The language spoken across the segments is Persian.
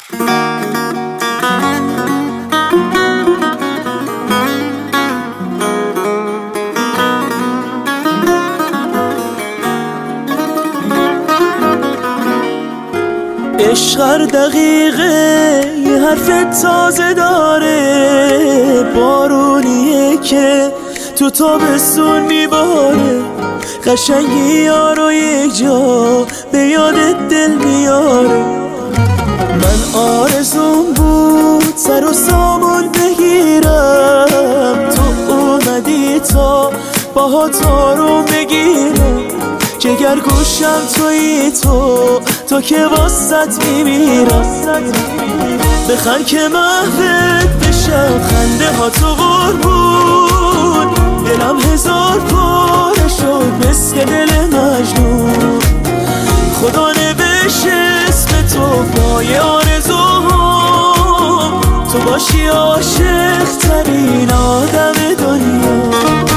عشق هر دقیقه یه حرف تازه داره، بارونیه که تو تابستون میباره، قشنگی یارو یک جا به یادت دل میاره. من آرزوم بود سر و سامان بگیرم، تو اومدی تا باهات آروم بگیرم، جگر گوشم تویی تو که واسط میمیرم. بخند که محوت بشم، خنده ها تو قربون، دلم هزار پاره شد مثل دل مجنون. خدا نوشت اسم تو پای آرزوهام، تو باشی عاشق ترین آدم دنیا.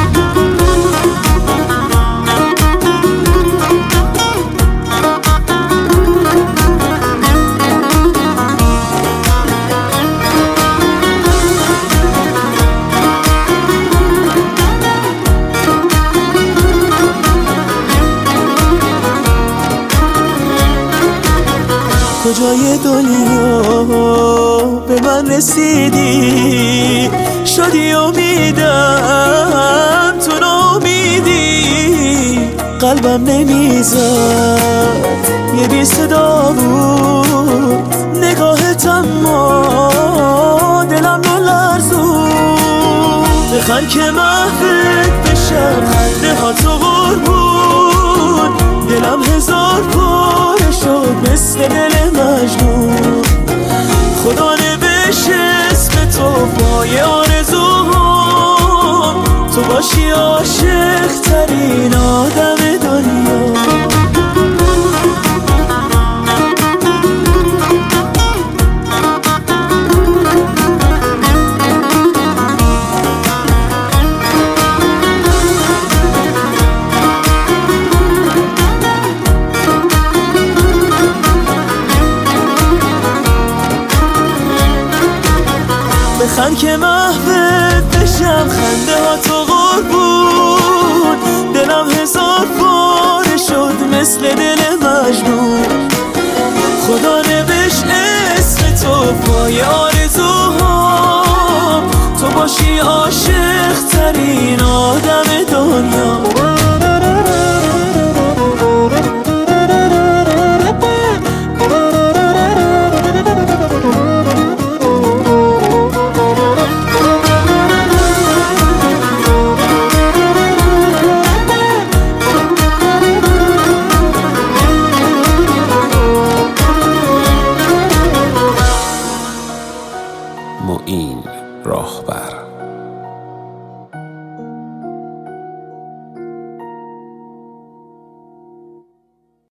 کجای دنیا به من رسیدی، شدی امیدم تو ناامیدی، قلبم نمیزد یه بی صدا بود، نگاهت اما دلم نلرزون. بخند که محوت بشم، خنده ها تو قربون، دلم هزار پاره شد مثل دل مجنون. خدا نوشت اسم تو پای آرزوهام، تو باشی عاشق ترین آدم دنیا. بخند که محوت بشم، خنده ها تو قربون، دلم هزار پاره شد مثل دل مجنون. خدا نوشت اسم تو پای آرزوهام، تو باشی عاشق ترین آدم دنیا.